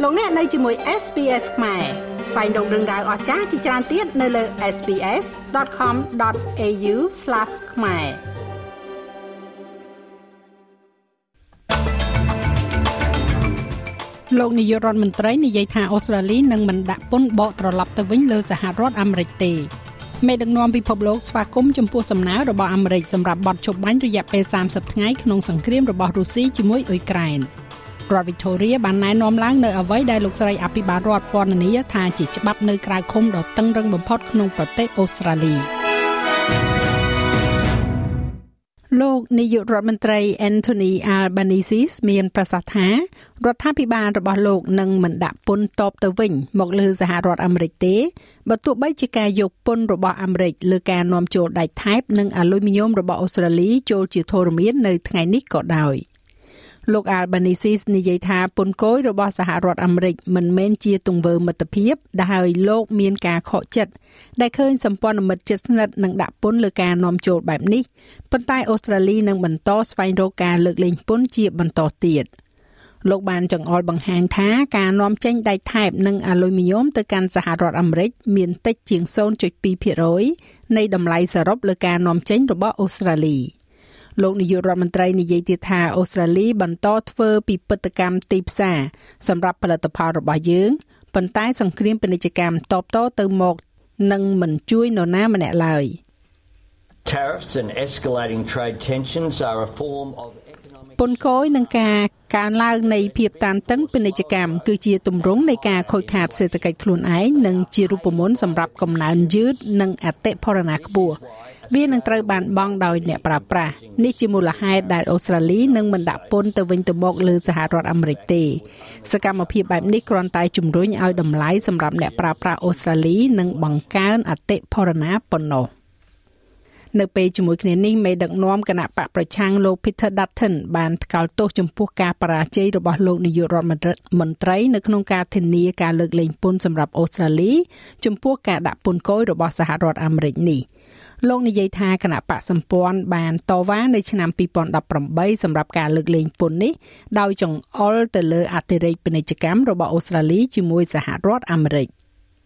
លោកអ្នកនៅជាមួយ SPS ខ្មែរស្វែងរកដឹងដៅអស្ចារ្យជាច្រើនទៀតនៅលើ sps.com.au/khmerលោកនាយករដ្ឋមន្ត្រីនិយាយថាអូស្ត្រាលីនឹងមិនដាក់ពន្ធបកត្រឡប់ទៅវិញលើសហរដ្ឋអាមេរិកទេមេដឹកនាំពិភពលោកស្វាគមន៍ចំពោះសំណើរបស់អាមេរិកសម្រាប់បទជប់បាញ់រយៈពេល30ថ្ងៃក្នុងសង្គ្រាមរបស់រុស្ស៊ីជាមួយអ៊ុយក្រែនរដ្ឋ Victoria បានណែនាំឡើងនៅអ្វីដែលលោកស្រីអភិបាលរដ្ឋពណ៌នាថាជាច្បាប់នៅក្រៅឃុំដ៏តឹងរ៉ឹងបំផុតក្នុងប្រទេសអូស្ត្រាលីលោកនាយករដ្ឋមន្ត្រី Anthony Albanese មានប្រសាសន៍ថារដ្ឋាភិបាលរបស់លោកនឹងមិនដាក់ពន្ធតបទៅវិញមកលើសហរដ្ឋអាមេរិកទេបើទោះបីជាការយកពន្ធរបស់អាមេរិកលើការនាំចូលដែកថែបនិងអាលុយមីញ៉ូមរបស់អូស្ត្រាលីចូលជាធរមាននៅថ្ងៃនេះក៏ដោយលោក Albanese និយាយថាពន្ធគយរបស់សហរដ្ឋអាមេរិកមិនមែនជាទង្វើមិត្តភាពដែលហើយលោកមានការខកចិត្តដែលឃើញសម្ព័ន្ធមិត្តជិតស្និទ្ធនឹងដាក់ពន្ធលើការនាំចូលបែបនេះប៉ុន្តែអូស្ត្រាលីនឹងបន្តស្វែងរកការលើកលែងពន្ធជាបន្តទៀតលោកបានចង្អុលបង្ហាញថាការនាំចេញដែកថែបនិងអាលុយមីញ៉ូមទៅកាន់សហរដ្ឋអាមេរិកមានតិចជាង 0.2% នៃតម្លៃសរុបលើការនាំចេញរបស់អូស្ត្រាលីលោកនាយករដ្ឋមន្ត្រីនិយាយទៀតថាអូស្ត្រាលីបន្តធ្វើពិពិធកម្មទីផ្សារសម្រាប់ផលិតផលរបស់យើងប៉ុន្តែសង្គ្រាមពាណិជ្ជកម្មតបតទៅមកនឹងមិនជួយនរណាម្នាក់ឡើយ Tariffs and escalating trade tensions are a form of economic ពន្ធគយនឹងការកើនឡើងនៃភាពតានតឹងពាណិជ្ជកម្មគឺជាទម្រង់នៃការខូចខាតសេដ្ឋកិច្ចខ្លួនឯងនិងជារូបមន្តសម្រាប់កំណើនយឺតនិងអតិផរណាខ្ពស់វានឹងត្រូវបានបង់ដោយអ្នកប្រើប្រាស់នេះជាមូលហេតុដែលអូស្ត្រាលីនឹងមិនដាក់ពន្ធទៅវិញទៅមកលើសហរដ្ឋអាមេរិកទេសកម្មភាពបែបនេះគ្រាន់តែជំរុញឲ្យតម្លៃសម្រាប់អ្នកប្រើប្រាស់អូស្ត្រាលីនិងបង្កើនអតិផរណាប៉ុណ្ណោះនៅពេលជាមួយគ្នានេះមេដឹកនាំគណៈបកប្រឆាំងលោក Peter Dutton បានថ្កោលទោសចំពោះការបរាជ័យរបស់លោកនាយករដ្ឋមន្ត្រីនៅក្នុងការធានាការលើកលែងពន្ធសម្រាប់អូស្ត្រាលីចំពោះការដាក់ពន្ធគយរបស់សហរដ្ឋអាមេរិកនេះលោកនិយាយថាគណៈបកសម្ព័ន្ធបានតវ៉ានៅឆ្នាំ2018សម្រាប់ការលើកលែងពន្ធនេះដោយចង្អុលទៅលើអតិរេកពាណិជ្ជកម្មរបស់អូស្ត្រាលីជាមួយសហរដ្ឋអាមេរិក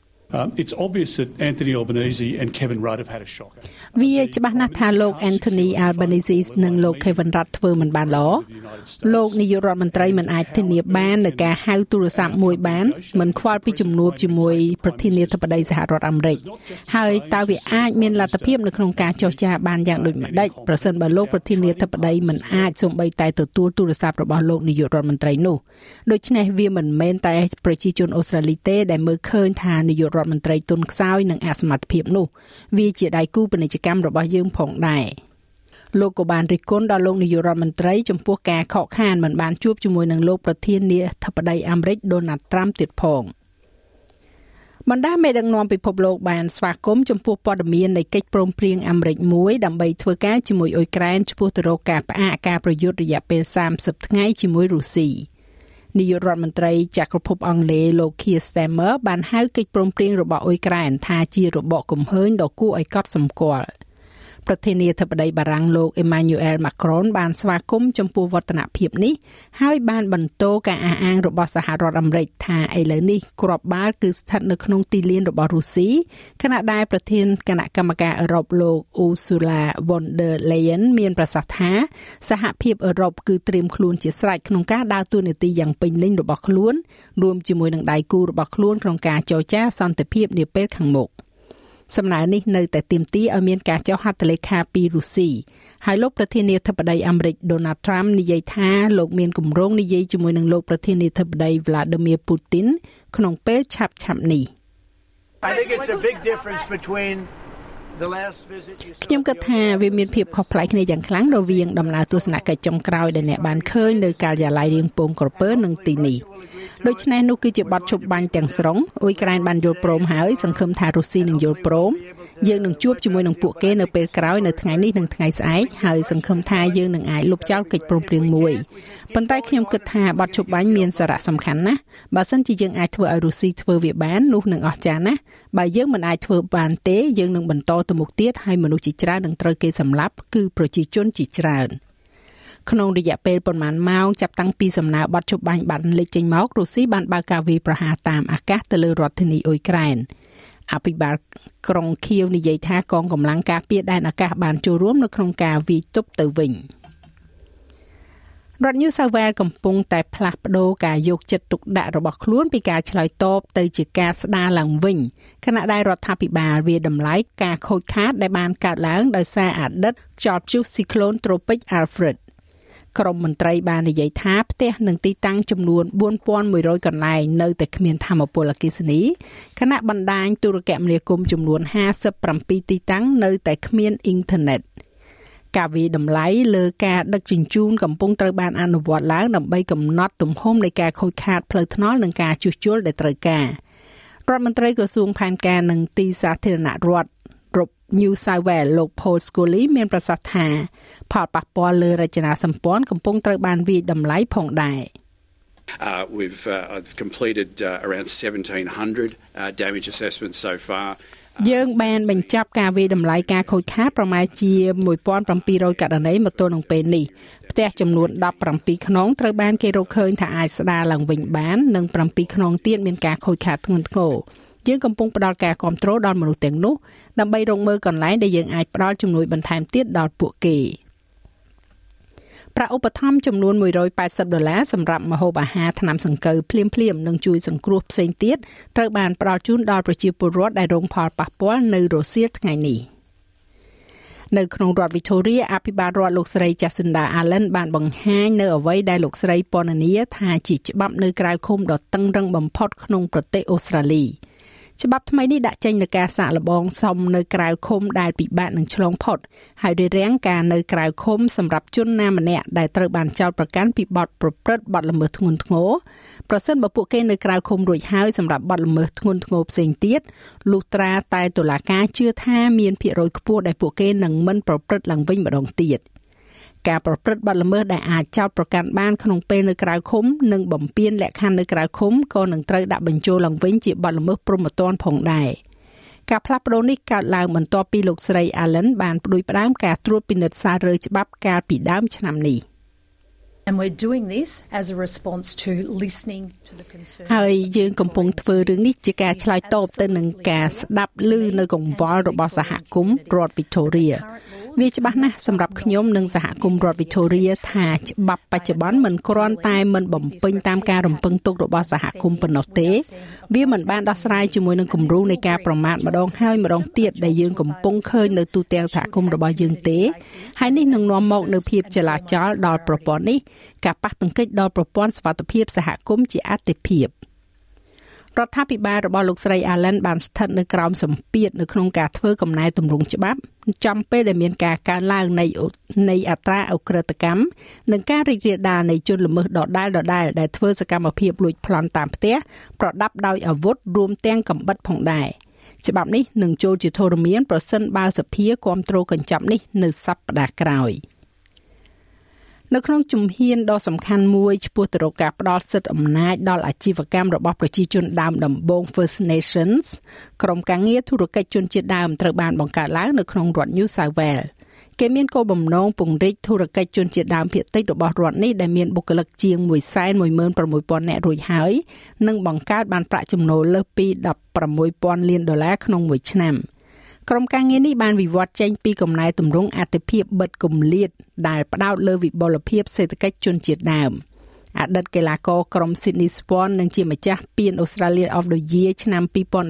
It's obvious that Anthony Albanese and Kevin Rudd have had a shock. វាច្បាស់ណាស់ថាលោក Anthony Albanese និងលោក Kevin Rudd ធ្វើមិនបានល្អលោកនាយករដ្ឋមន្ត្រីមិនអាចធានាបាននៅការហៅទូរស័ព្ទមួយបានមិនខ្វល់ពីជំនួបជាមួយប្រធានាធិបតីសហរដ្ឋអាមេរិកហើយតើវាអាចមានលទ្ធភាពនៅក្នុងការចរចាបានយ៉ាងដូចម្តេចប្រសិនបើលោកប្រធានាធិបតីមិនអាចសូម្បីតែទទួលទូរស័ព្ទរបស់លោកនាយករដ្ឋមន្ត្រីនោះដូច្នេះវាមិនមែនតែប្រជាជនអូស្ត្រាលីទេដែលមើលឃើញថានាយករដ្ឋមន្ត្រីទុនខ្សោយនិងអសមត្ថភាពនោះវាជាដៃគូពាណិជ្ជកម្មរបស់យើងផងដែរលោកក៏បានរិះគន់ដល់លោកនាយករដ្ឋមន្ត្រីចំពោះការខកខានមិនបានជួបជាមួយនឹងលោកប្រធានាធិបតីអាមេរិក Donald Trump ទៀតផងបណ្ដាមេដឹកនាំពិភពលោកបានស្វាគមន៍ចំពោះព័ត៌មាននៃកិច្ចព្រមព្រៀងអាមេរិកមួយដើម្បីធ្វើការជាមួយអ៊ុយក្រែនឆ្ពោះទៅរកការផ្អាកការប្រយុទ្ធរយៈពេល30ថ្ងៃជាមួយរុស្ស៊ីនាយករដ្ឋមន្ត្រីចក្រភពអង់គ្លេសលោក Keir Starmer បានហៅកិច្ចព្រមព្រៀងរបស់អ៊ុយក្រែនថាជារបបកំហើញដ៏គួរឲ្យកត់សម្គាល់ប្រធានាធិបតីបារាំងលោក Emmanuel Macron បានស្វាគមន៍ចំពោះវឌ្ឍនភាពនេះហើយបានបន្តការអះអាងរបស់សហរដ្ឋអាមេរិកថាឥឡូវនេះគ្រាប់បាល់គឺស្ថិតនៅក្នុងទីលានរបស់រុស្ស៊ីខណៈដែលប្រធានគណៈកម្មការអឺរ៉ុបលោក Ursula von der Leyen មានប្រសាសន៍ថាសហភាពអឺរ៉ុបគឺត្រៀមខ្លួនជាស្រេចក្នុងការដើរតួនាទីយ៉ាងពេញលេញរបស់ខ្លួនរួមជាមួយនឹងដៃគូរបស់ខ្លួនក្នុងការចរចាសន្តិភាពនាពេលខាងមុខសំណើនេះនៅតែទាមទារឲ្យមានការចុះហត្ថលេខាពីរុស្ស៊ីហើយលោកប្រធានាធិបតីអាមេរិក Donald Trump និយាយថាលោកមានគម្រោងនិយាយជាមួយនឹងលោកប្រធានាធិបតី Vladimir Putin ក្នុងពេលឆាប់ៗនេះ I think it's a big difference between the last visit you saw ខ្ញុំគិតថាវាមានភាពខុសប្លែកគ្នាយ៉ាងខ្លាំងរវាងដំណើរទស្សនកិច្ចចុងក្រោយដែលអ្នកបានឃើញនៅការិយាល័យរៀងពងក្រពើនិងទីនេះដូច្នេះនោះគឺជាបទឈប់បាញ់ទាំងស្រុងអ៊ុយក្រែនបានយល់ព្រមហើយសង្ឃឹមថារុស្ស៊ីនឹងយល់ព្រមយើងនឹងជួបជាមួយនឹងពួកគេនៅពេលក្រោយនៅថ្ងៃនេះនិងថ្ងៃស្អែកហើយសង្ឃឹមថាយើងនឹងអាចលុបចោលកិច្ចព្រមព្រៀងមួយប៉ុន្តែខ្ញុំគិតថាបទឈប់បាញ់មានសារៈសំខាន់ណាស់បើសិនជាយើងអាចធ្វើឲ្យរុស្ស៊ីធ្វើវាបាននោះនឹងអស្ចារ្យណាស់បើយើងមិនអាចធ្វើបានទេយើងនឹងបន្តទៅមុខទៀតហើយមនុស្សជាច្រើននឹងត្រូវគេសម្លាប់គឺប្រជាជនជាច្រើនក្នុងរយៈពេលប៉ុន្មានម៉ោងចាប់តាំងពីសំណើប័ណ្ណជប់បាញ់បានលេចចេញមករុស្ស៊ីបានបើកការវាយប្រហារតាមអាកាសទៅលើរដ្ឋធានីអ៊ុយក្រែនអភិបាលក្រុងខៀវនិយាយថាកងកម្លាំងការពារដែនអាកាសបានចូលរួមនៅក្នុងការវាយទប់ទៅវិញរដ្ឋ New South Wales កំពុងតែផ្លាស់ប្ដូរការយកចិត្តទុកដាក់របស់ខ្លួនពីការឆ្លើយតបទៅជាការស្ដារឡើងវិញខណៈដែលរដ្ឋាភិបាលវាតម្លៃការខូចខាតដែលបានកើតឡើងដោយសារអតីតខ្យល់ព្យុះស៊ីក្លូនត្រូពិក Alfred ក្រុមមន្ត្រីបាននិយាយថាផ្ទះនិងទីតាំងចំនួន 4,100 កន្លែងនៅតែគ្មានថាមពលអគ្គិសនីខណៈបណ្ដាញទូរគមនាគមន៍ចំនួន57ទីតាំងនៅតែគ្មានអ៊ីនធឺណិតការវិតម្លៃលើការដឹកជញ្ជូនកំពុងត្រូវបានអនុវត្តឡើងដើម្បីកំណត់ទំហំនៃការខូចខាតផ្លូវថ្នល់និងការជួសជុលដែលត្រូវការរដ្ឋមន្ត្រីក្រសួងផែនការនិងទីសាធារណរដ្ឋ New South Wales លោក Paul Scully មានប្រសាសន៍ថាផលប៉ះពាល់លើរចនាសម្ព័ន្ធកំពុងត្រូវបានវាយតម្លៃផងដែរ We've completed around 1,700 damage assessments so far. យើងបានបញ្ចប់ការវាយតម្លៃការខូចខាតប្រមាណជា 1,700 ករណីមកទល់នឹងពេលនេះផ្ទះចំនួន17ខ្នងត្រូវបានគេរកឃើញថាអាចស្ដារឡើងវិញបាននិង7ខ្នងទៀតមានការខូចខាតធ្ងន់ធ្ងរយើងកំពុងផ្ដល់ការគាំទ្រដល់មនុស្សទាំងនោះដើម្បីរកមើលកន្លែងដែលយើងអាចផ្ដល់ជំនួយបន្ថែមទៀតដល់ពួកគេប្រាក់ឧបត្ថម្ភចំនួន$180សម្រាប់ម្ហូបអាហារថ្នាំសង្កូវភ្លាមៗនិងជួយសង្គ្រោះផ្សេងទៀតត្រូវបានផ្ដល់ជូនដល់ប្រជាពលរដ្ឋដែលរងផលប៉ះពាល់នៅរុស្ស៊ីថ្ងៃនេះនៅក្នុងរដ្ឋ Victoria អភិបាលរដ្ឋលោកស្រី Jacinda Ardern បានបង្ហាញនៅអ្វីដែលលោកស្រីពណ៌នាថាជាច្បាប់នៅក្រៅឃុំដ៏តឹងរ៉ឹងបំផុតក្នុងប្រទេសអូស្ត្រាលីច្បាប់ថ្មីនេះដាក់ចេញនៅការសាកល្បងសមនៅក្រៅឃុំដែលពិបាកនឹងឆ្លងផុតហើយរារាំងការនៅក្រៅឃុំសម្រាប់ជនណាម្នាក់ដែលត្រូវបានចោទប្រកាន់ពីបទប្រព្រឹត្តបទល្មើសធ្ងន់ធ្ងរប្រសិនបើពួកគេនៅក្រៅឃុំរួចហើយសម្រាប់បទល្មើសធ្ងន់ធ្ងរផ្សេងទៀតលុះត្រាតែតុលាការជឿថាមានភាគរយខ្ពស់ដែលពួកគេនឹងមិនប្រព្រឹត្តឡើងវិញម្ដងទៀតការប្រព្រឹត្តបទល្មើសដែលអាចចោទប្រកាន់បានក្នុងពេលនៅក្រៅឃុំនិងបំពានលក្ខខណ្ឌនៅក្រៅឃុំក៏នឹងត្រូវដាក់បញ្ចូលឡើងវិញជាបទល្មើសព្រហ្មទណ្ឌផងដែរការផ្លាស់ប្ដូរនេះកើតឡើងបន្ទាប់ពីលោកស្រី Allen បានផ្ដួចផ្ដើមការត្រួតពិនិត្យសាររើច្បាប់កាលពីដើមឆ្នាំនេះ And we're doing this as a response to listening to the concerns ហើយយើងកំពុងធ្វើរឿងនេះជាការឆ្លើយតបទៅនឹងការស្ដាប់ឮនៅកង្វល់របស់សហគមន៍រដ្ឋ Victoria វាច្បាស់ណាស់សម្រាប់ខ្ញុំនិងសហគមន៍រដ្ឋ Victoria ថាច្បាប់បច្ចុប្បន្នមិនគ្រាន់តែមិនបំពេញតាមការរំពឹងទុករបស់សហគមន៍ប៉ុណ្ណោះទេវាមិនបានដោះស្រាយជាមួយនឹងគំរូនៃការប្រមាថម្ដងហើយម្ដងទៀតដែលយើងកំពុងឃើញនៅទូទាំងសហគមន៍របស់យើងទេហើយនេះនឹងនាំមកនូវភាពចលាចលដល់ប្រព័ន្ធនេះការប៉ះទង្គិចដល់ប្រព័ន្ធសុវត្ថិភាពសហគមន៍ជាអាទិភាពរដ្ឋាភិបាលរបស់លោកស្រី Allen បានស្ថិតនៅក្រោមសម្ពាធនៅក្នុងការធ្វើកំណែទម្រង់ច្បាប់ចំពេលដែលមានការកើនឡើងនៃអត្រាឧក្រិដ្ឋកម្មនិងការរីករាលដាលនៃជនល្មើសដដែលដែលធ្វើសកម្មភាពលួចប្លន់តាមផ្ទះប្រដាប់ដោយអាវុធរួមទាំងកាំបិតផងដែរច្បាប់នេះនឹងចូលជាធរមានប្រសិនបើសភាគាំទ្រកញ្ចប់នេះនៅសប្តាហ៍ក្រោយនៅក្នុងជំហានដ៏សំខាន់មួយឆ្ពោះទៅរកការផ្ដល់សិទ្ធិអំណាចដល់អាជីវកម្មរបស់ប្រជាជនដើមដំបូង First Nations ក្រុមការងារធុរកិច្ចជនជាតិដើមត្រូវបានបង្កើតឡើងនៅក្នុងរដ្ឋ New South Wales គេមានគោលបំណងពង្រីកធុរកិច្ចជនជាតិដើមភាគតិចរបស់រដ្ឋនេះដែលមានបុគ្គលិកជាង 116,000 នាក់រួចហើយនិងបង្កើតបានប្រាក់ចំណូលលើសពី$16,000 លានក្នុងមួយឆ្នាំក្រុមការងារនេះបានវិវត្តចេញពីកំណែទម្រង់អតិភិបបិទគម្លាតដែលផ្ដោតលើវិបុលភាពសេដ្ឋកិច្ចជនជាតិដើមអតីតកីឡាករក្រុម Sydney Swans និងជាម្ចាស់ពាន Australia of the Year ឆ្នាំ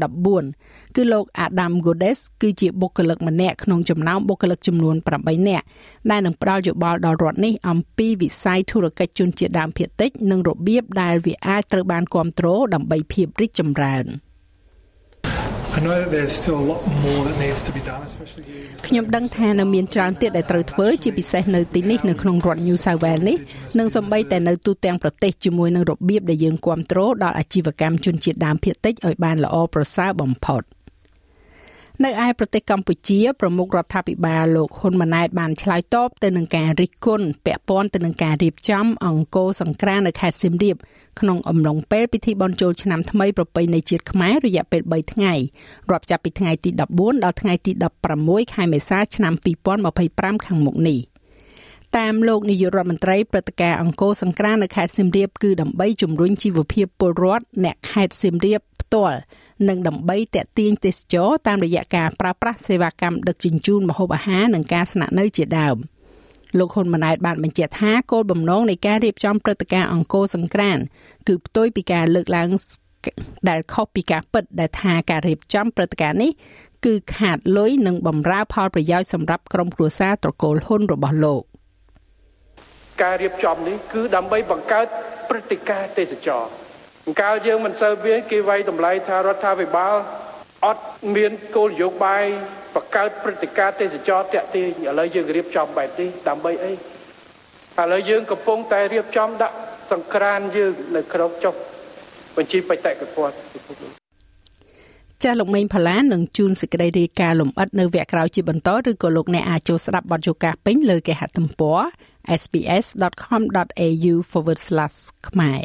2014គឺលោក Adam Goodes គឺជាបុគ្គលិកម្នាក់ក្នុងចំណោមបុគ្គលិកចំនួន8នាក់ដែលនឹងផ្ដល់យោបល់ដល់រដ្ឋនេះអំពីវិស័យធុរកិច្ចជនជាតិដើមភាគតិចនិងរបៀបដែលវាអាចត្រូវបានគាំទ្រដើម្បីភាពរីកចម្រើន I know that there's still a lot more that needs to be done, especially here. ខ្ញុំដឹងថានៅមានច្រើនទៀតដែលត្រូវធ្វើជាពិសេសនៅទីនេះនៅក្នុងរដ្ឋ New South Wales នេះនិងសូម្បីតែនៅទូទាំងប្រទេសជាមួយនឹងរបៀបដែលយើងគាំទ្រដល់អាជីវកម្មជនជាតិដើមភាគតិចឲ្យបានល្អប្រសើរបំផុតនៅឯប្រទេសកម្ពុជាប្រមុខរដ្ឋាភិបាលលោកហ៊ុនម៉ាណែតបានឆ្លើយតបទៅនឹងការរិះគន់ពាក់ព័ន្ធទៅនឹងការរៀបចំអង្គរសង្ក្រាន្តនៅខេត្តសៀមរាបក្នុងអំឡុងពេលពិធីបុណ្យចូលឆ្នាំថ្មីប្រពៃណីជាតិខ្មែររយៈពេល3ថ្ងៃរាប់ចាប់ពីថ្ងៃទី14ដល់ថ្ងៃទី16ខែមេសាឆ្នាំ2025ខាងមុខនេះតាមលោកនាយករដ្ឋមន្ត្រីព្រឹត្តិការណ៍អង្គរសង្ក្រាន្តនៅខេត្តសៀមរាបគឺដើម្បីជំរុញជីវភាពពលរដ្ឋអ្នកខេត្តសៀមរាបផ្ទាល់និងដើម្បីទាក់ទាញទេសចរតាមរយៈការប្រើប្រាស់សេវាកម្មដឹកជញ្ជូនម្ហូបអាហារនិងការស្នាក់នៅជាដើមលោកហ៊ុនម៉ាណែតបានបញ្ជាក់ថាគោលបំណងនៃការរៀបចំព្រឹត្តិការណ៍អង្គរសង្ក្រាន្តគឺផ្ទុយពីការលើកឡើងដែលខុសពីការពិតដែលថាការរៀបចំព្រឹត្តិការណ៍នេះគឺខាតលុយនិងបម្រើផលប្រយោជន៍សម្រាប់ក្រុមគ្រួសារត្រកូលហ៊ុនរបស់លោកការរៀបចំនេះគឺដើម្បីបង្កើតព្រឹត្តិការណ៍ទេសចរកាលយើងមិនសូវមានគេវាយតម្លៃថារដ្ឋាភិបាលអត់មានគោលនយោបាយបង្កើតព្រឹត្តិការណ៍ទេសចរតាក់ទាញឥឡូវយើងរៀបចំបែបនេះដើម្បីអីឥឡូវយើងកំពុងតែរៀបចំដាក់សង្ក្រាន្តយើងនៅក្នុងចុះបញ្ជីបេតិកភណ្ឌចាស់លោកមេងផល្លាននឹងជួនសេចក្តីរាយការណ៍លម្អិតនៅវគ្គក្រោយជាបន្តឬក៏លោកអ្នកអាចចូលស្ដាប់បទយកាសពេញលើគេហទំព័រ sbs.com.au/ ខ្មែរ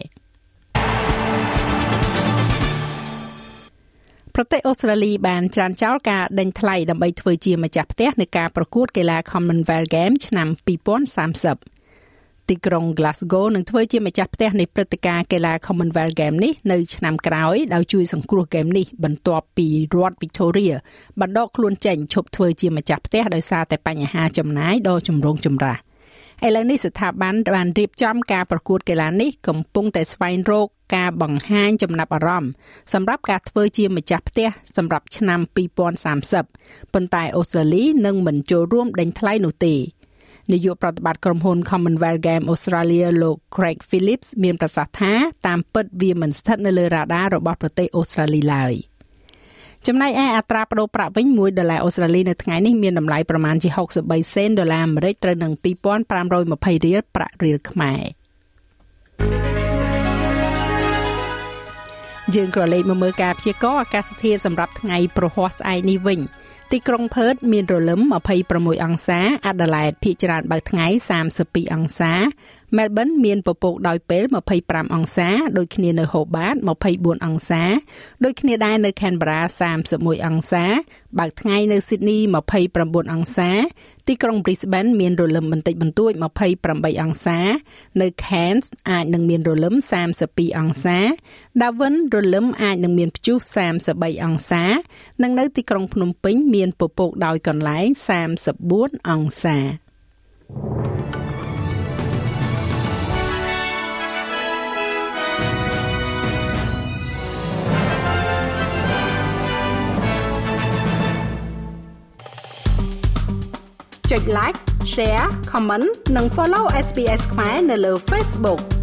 ប្រទេសអូស្ត្រាលីបានច្រានចោលការដេញថ្លៃដើម្បីធ្វើជាម្ចាស់ផ្ទះនៃការប្រកួតកីឡា Commonwealth Games ឆ្នាំ2030ទីក្រុង Glasgow នឹងធ្វើជាម្ចាស់ផ្ទះនៃព្រឹត្តិការណ៍កីឡា Commonwealth Games នេះនៅឆ្នាំក្រោយដោយជួយសង្គ្រោះហ្គេមនេះបន្ទាប់ពីរដ្ឋ Victoria បានដកខ្លួនចេញឈប់ធ្វើជាម្ចាស់ផ្ទះដោយសារតែបញ្ហាចំណាយដ៏ចម្រូងចម្រាសឥឡូវនេះស្ថាប័នបានរៀបចំការប្រកួតកីឡានេះកំពុងតែស្វែងរកការបង្ហាញចំណាប់អារម្មណ៍សម្រាប់ការធ្វើជាម្ចាស់ផ្ទះសម្រាប់ឆ្នាំ2030ប៉ុន្តែអូស្ត្រាលីនឹងមិនចូលរួមដេញថ្លៃនោះទេនាយកប្រតិបត្តិក្រុមហ៊ុន Commonwealth Game Australia លោក Craig Phillips មានប្រសាសន៍ថាតាមពិតវាមិនស្ថិតនៅលើរ៉ាដារបស់ប្រទេសអូស្ត្រាលីឡើយចំណែកឯអត្រាប្តូរប្រាក់វិញ$1អូស្ត្រាលីនៅថ្ងៃនេះមានតម្លៃប្រមាណជា63សេន$អាមេរិកត្រូវនឹង2520រៀលប្រាក់រៀលខ្មែរយើងក៏លេខមកមើលការព្យាករណ៍អាកាសធាតុសម្រាប់ថ្ងៃព្រហស្បតិ៍ស្អែកនេះវិញទីក្រុងផឺតមានរលឹម26អង្សាអាដាលេដភាគច្រើនបើកថ្ងៃ32អង្សាមែលប៊នមានពពកដោយពេល25អង្សាដូចគ្នានៅហូបាត24អង្សាដូចគ្នាដែរនៅខេនប៊ែរ៉ា31អង្សាបើកថ្ងៃនៅស៊ីដនី29អង្សាទីក្រុង Brisbane មានរលឹមបន្តិចបន្តួច28អង្សានៅ Cairns អាចនឹងមានរលឹម32អង្សា Darwin រលឹមអាចនឹងមានព្យុះ33អង្សានិងនៅទីក្រុងភ្នំពេញមានពពកដោយកន្លែង34អង្សាចុច like share comment និង follow SBS ខ្មែរនៅលើ Facebook